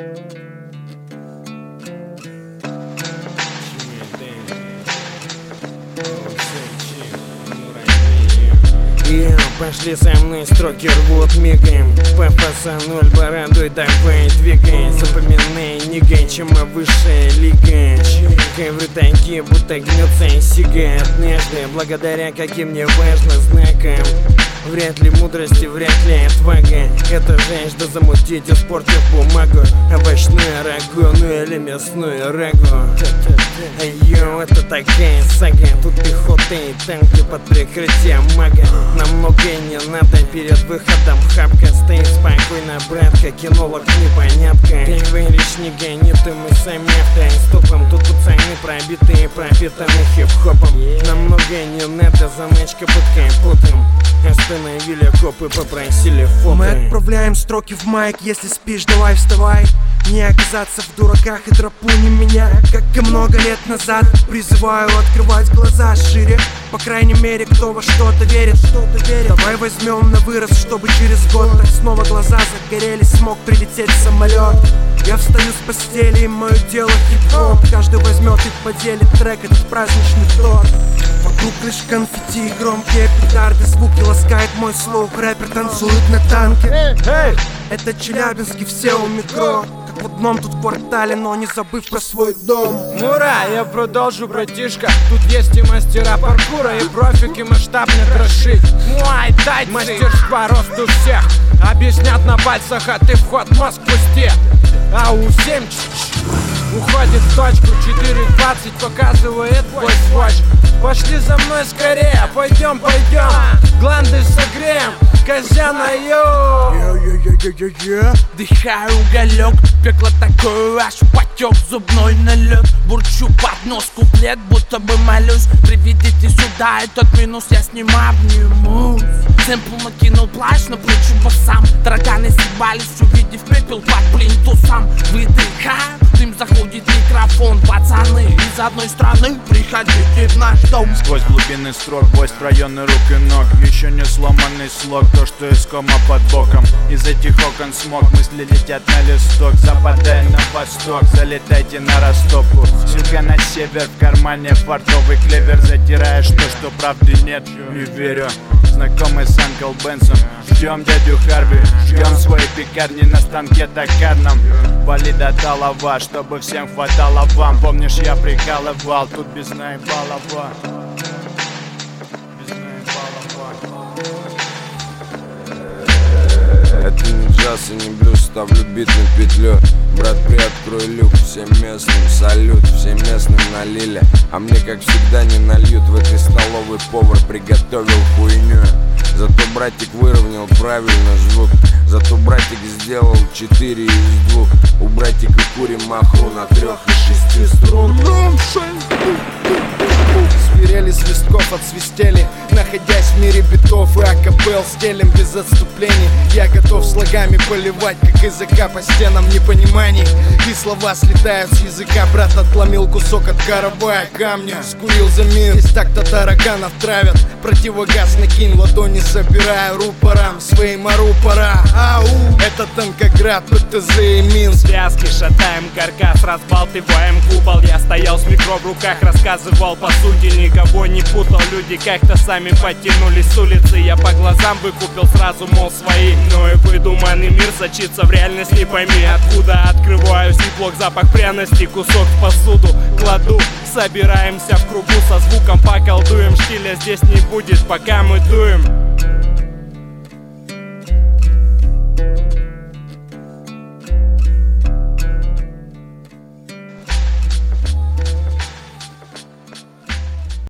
Пошли со мной, строки рвут мигаем. ПФС 0, бородой давай двигай. Запоминай, нигай, чем мы высшая лига. Ковры такие, будто гнется и сигает нежные, благодаря каким не важно знакам. Вряд ли мудрости, вряд ли отвага. Это жажда замутить, испортив бумагу. Овощное рагу, ну или мясную рагу. Йоу, это такая сага. Тут пехота и танки под прикрытием мага. Нам многое не надо перед выходом. Хапка, стоит спокойно, братка. Кинолог непонятка. Ты говоришь, не гони, ты мы сами автостопом. Тут пацаны пробитые, пропитаны хип-хопом. Нам многое не надо, заначка под капотом. Остановили копы, попросили фото. Мы отправляем строки в майк. Если спишь, давай вставай. Не оказаться в дураках и драпуни меня, как и много лет назад. Призываю открывать глаза шире. По крайней мере, кто во что-то верит, Давай возьмем на вырост, чтобы через год так снова глаза загорелись, смог прилететь самолет. Я встаю с постели, и мое дело хип-хоп. Каждый возьмет и поделит трек, этот праздничный торт. Вокруг лишь конфетти и громкие петарды. Звуки ласкает мой слух, рэпер танцует на танке. Это Челябинский, все у микро. Как в одном тут квартале, но не забыв про свой дом. Мура, я продолжу, братишка. Тут есть и мастера паркура, и профики масштабно крошить. Муай тай, мастерства росту всех. Объяснят на пальцах, а ты вход мозг пусти. А у 7 уходит в точку, 4:20 показывает твой сводч. Пошли за мной скорее, пойдем, гланды согреем, Козяна, йоу. Дыхаю уголек, пекло такое, аж потек зубной налет. Бурчу под нос куплет, будто бы молюсь. Приведите сюда этот минус, я с ним обнимусь. Сэмпл накинул плащ на плечи басам. Тараканы съебались, увидев пепел под плинтусом. Выдыхаю, дым заходит микрофон. Пацаны из одной страны, приходите в наш дом. Сквозь глубины строк, бой районы рук и ног. Еще не сломанный слог, то что искомо под боком. Из этих окон смог, мысли летят на листок. Западай на восток, залетайте на растопку. Сюга на север, в кармане фартовый клевер. Затираешь то, что правды нет, не верю. Знакомый с Анкл Бенсом. Ждем дядю Харви, ждем свои пекарни на станке токарном. Вали до талова, чтобы всем хватало вам. Помнишь, я прикалывал, тут без наебалова. Это не джаз и не блюз, ставлю бит на петлю. Брат, приоткрой люк, всем местным салют. Всем местным налили, а мне как всегда не нальют. В этой столовой повар приготовил хуйню. Зато братик выровнял правильно звук. Зато братик сделал 4 из 2. У братика курим махру на 3 и 6 струн. Свирели свистков отсвистели, находясь в мире битов и акапелл. Стелем без отступлений, я готов слогами поливать, как языка по стенам непониманий. И слова слетают с языка, брат отломил кусок от каравая камня. Скурил за мир, здесь так-то тараканов травят. Противогаз накинь, ладони собирая рупором своим ору пора. Ау, это Танкоград, ПТЗ и Минск. Связки шатаем, каркас, разбалтываем купол. Я стоял с микро в руках, рассказывал по сути, никого не путал. Люди как-то сами потянулись с улицы. Я по глазам выкупил сразу, мол, свои. Но и выдуманный мир сочится в реальность, не пойми откуда. Открываюсь, неплох запах пряности, кусок в посуду кладу. Собираемся в кругу со звуком, поколдуем. Штиля здесь не будет, пока мы дуем.